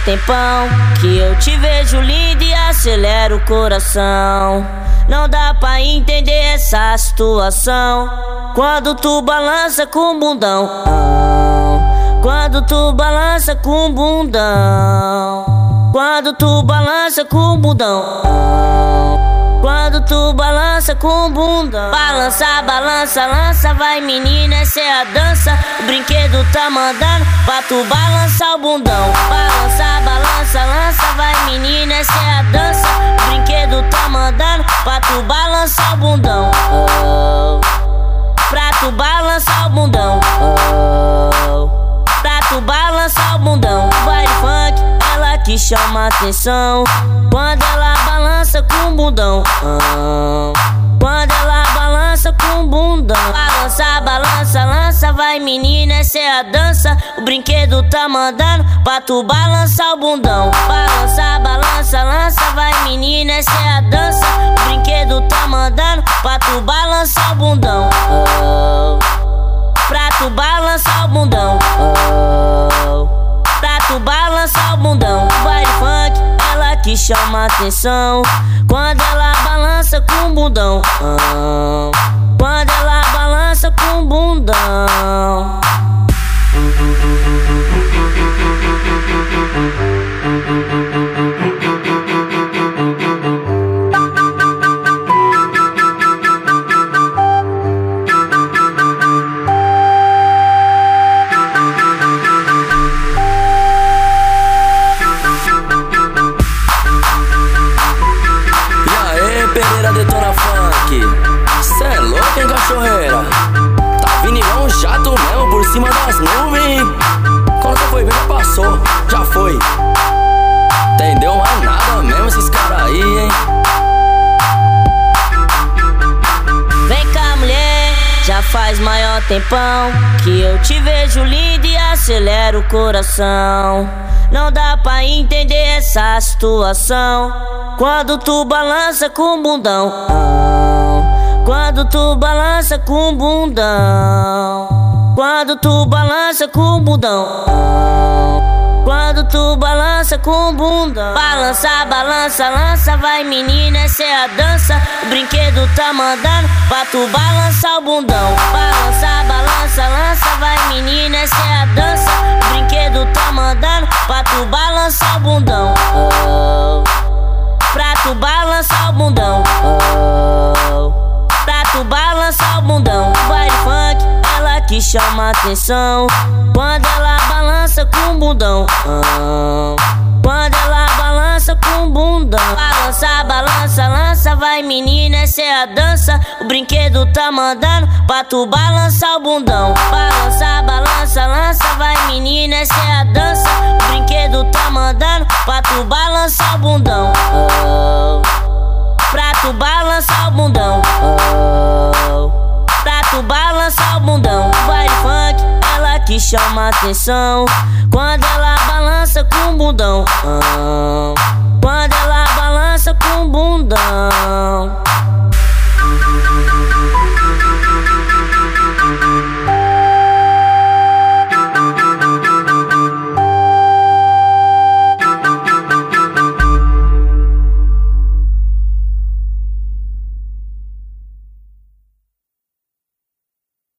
tempão que eu te vejo linda e acelera o coração. Não dá pra entender essa situação quando tu balança com o bundão. Quando tu balança com o bundão. Quando tu balança com o bundão. Quando tu balança com o bundão. Balança, balança, lança, vai menina, essa é a dança. O brinquedo tá mandando pra tu balançar o bundão. Balança, balança, lança, vai menina, essa é a dança. O brinquedo tá mandando pra tu balançar o bundão. Pra tu balançar o bundão. Pra tu balançar o bundão. Vai funk, ela que chama atenção quando ela balança com o bundão. Quando ela balança com o bundão. Balança, balança, lança, vai menina, essa é a dança. O brinquedo tá mandando pra tu balançar o bundão. Balança, balança, lança, vai menina, essa é a dança. O brinquedo tá mandando pra tu balançar o bundão. Pra tu balançar o bundão. Pra tu balançar o bundão. Vai funk, ela que chama atenção quando ela balança com o bundão. Quando ela balança com o bundão. Pereira detona funk. Cê é louco, hein, cachorreira? Tá vindo igual um jato mesmo por cima das nuvens. Quando você foi ver, já passou, já foi. Entendeu mais nada mesmo esses caras aí, hein? Vem cá, mulher, já faz maior tempão que eu te vejo linda e acelera o coração. Não dá pra entender essa situação quando tu balança com o bundão. Quando tu balança com o bundão. Quando tu balança com o bundão. Quando tu balança com o bundão. Balança, balança, lança, vai menina, essa é a dança. O brinquedo tá mandando pra tu balançar o bundão. Balança, balança, lança, vai menina, essa é a dança. O brinquedo tá mandando pra tu balançar o bundão. Pra tu balançar o bundão. Pra tu balançar o bundão. Vai funk, ela que chama atenção quando ela balança com o bundão. Quando ela balança com o bundão. Balança, balança, lança, vai menina, essa é a dança. O brinquedo tá mandando pra tu balançar o bundão. Balança, balança, lança, vai menina, essa é a dança. O brinquedo tá mandando pra tu balançar o bundão. Pra tu balançar o bundão. Pra tu balançar o bundão. Vai funk, ela que chama atenção quando ela balança com o bundão. Quando ela balança com o bundão.